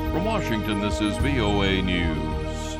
From Washington, this is VOA News.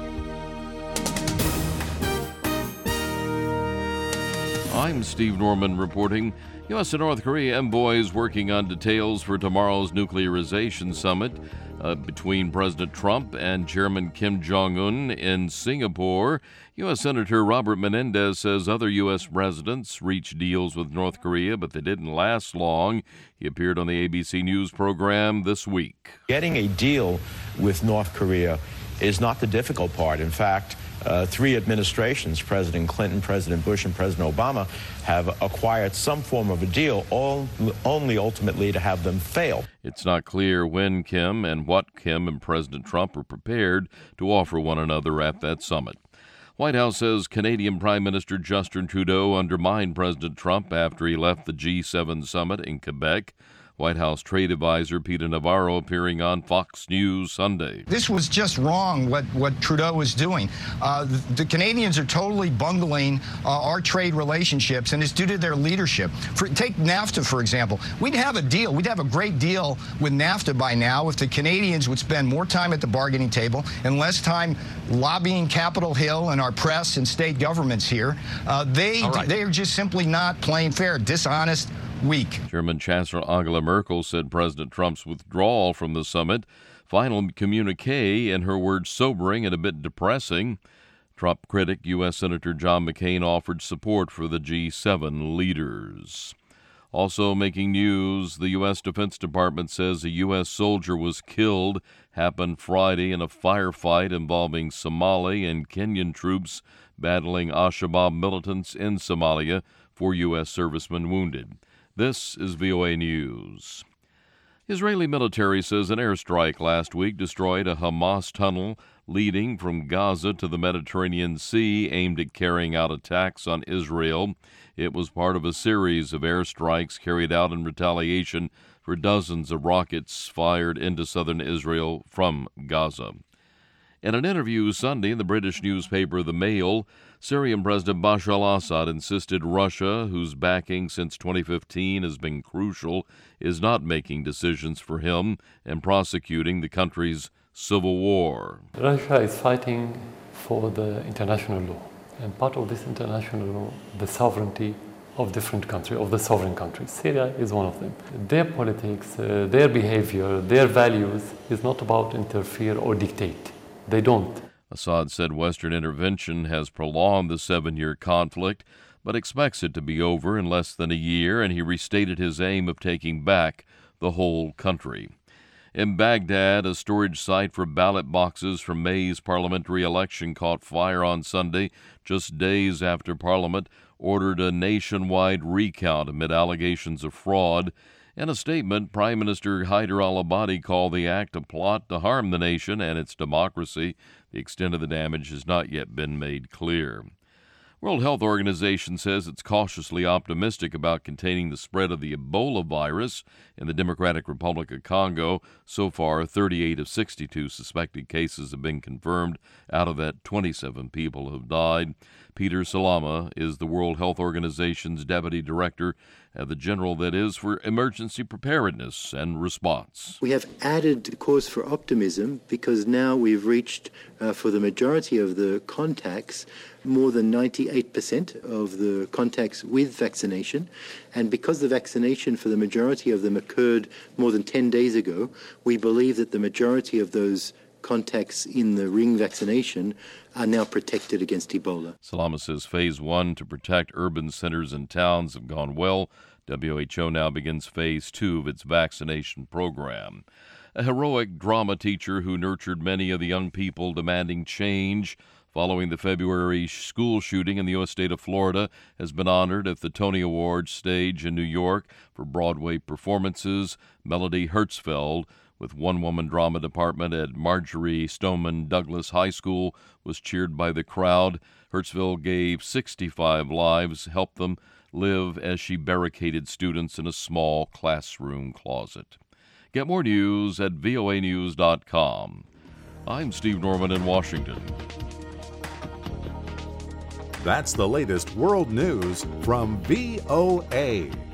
I'm Steve Norman reporting. U.S. and North Korea envoys working on details for tomorrow's nuclearization summit between President Trump and Chairman Kim Jong-un in Singapore. U.S. Senator Robert Menendez says other U.S. presidents reached deals with North Korea, but they didn't last long. He appeared on the ABC News program this week. Getting a deal with North Korea is not the difficult part. In fact, three administrations, President Clinton, President Bush, and President Obama, have acquired some form of a deal, only ultimately to have them fail. It's not clear when Kim and what Kim and President Trump are prepared to offer one another at that summit. White House says Canadian Prime Minister Justin Trudeau undermined President Trump after he left the G7 summit in Quebec. White House trade advisor Peter Navarro appearing on Fox News Sunday. This was just wrong, what Trudeau was doing. The Canadians are totally bungling our trade relationships, and it's due to their leadership. Take NAFTA, for example. We'd have a deal. We'd have a great deal with NAFTA by now if the Canadians would spend more time at the bargaining table and less time lobbying Capitol Hill and our press and state governments here. They are just simply not playing fair, dishonest, weak. German Chancellor Angela Merkel said President Trump's withdrawal from the summit, final communique, in her words, sobering and a bit depressing. Trump critic U.S. Senator John McCain offered support for the G7 leaders. Also making news, the U.S. Defense Department says a U.S. soldier was killed, happened Friday in a firefight involving Somali and Kenyan troops battling Al-Shabaab militants in Somalia, 4 U.S. servicemen wounded. This is VOA News. Israeli military says an airstrike last week destroyed a Hamas tunnel leading from Gaza to the Mediterranean Sea aimed at carrying out attacks on Israel. It was part of a series of airstrikes carried out in retaliation for dozens of rockets fired into southern Israel from Gaza. In an interview Sunday in the British newspaper The Mail, Syrian President Bashar al-Assad insisted Russia, whose backing since 2015 has been crucial, is not making decisions for him and prosecuting the country's civil war. Russia is fighting for the international law, and part of this international law, the sovereignty of different countries, of the sovereign countries. Syria is one of them. Their politics, their behavior, their values is not about interfere or dictate. They don't. Assad said Western intervention has prolonged the 7-year conflict, but expects it to be over in less than a year, and he restated his aim of taking back the whole country. In Baghdad, a storage site for ballot boxes from May's parliamentary election caught fire on Sunday, just days after Parliament ordered a nationwide recount amid allegations of fraud. In a statement, Prime Minister Haider al-Abadi called the act a plot to harm the nation and its democracy. The extent of the damage has not yet been made clear. World Health Organization says it's cautiously optimistic about containing the spread of the Ebola virus in the Democratic Republic of Congo. So far, 38 of 62 suspected cases have been confirmed. Out of that, 27 people have died. Peter Salama is the World Health Organization's Deputy Director, the General, that is, for Emergency Preparedness and Response. We have added cause for optimism because now we've reached, for the majority of the contacts, more than 98% of the contacts with vaccination. And because the vaccination for the majority of them occurred more than 10 days ago, we believe that the majority of those contacts in the ring vaccination are now protected against Ebola. Salama says Phase 1 to protect urban centers and towns have gone well. WHO now begins Phase 2 of its vaccination program. A heroic drama teacher who nurtured many of the young people demanding change following the February school shooting in the U.S. state of Florida has been honored at the Tony Awards stage in New York for Broadway performances. Melody Hertzfeld, with one-woman drama department at Marjorie Stoneman Douglas High School, was cheered by the crowd. Hertzfeld gave 65 lives, helped them live as she barricaded students in a small classroom closet. Get more news at voanews.com. I'm Steve Norman in Washington. That's the latest world news from VOA.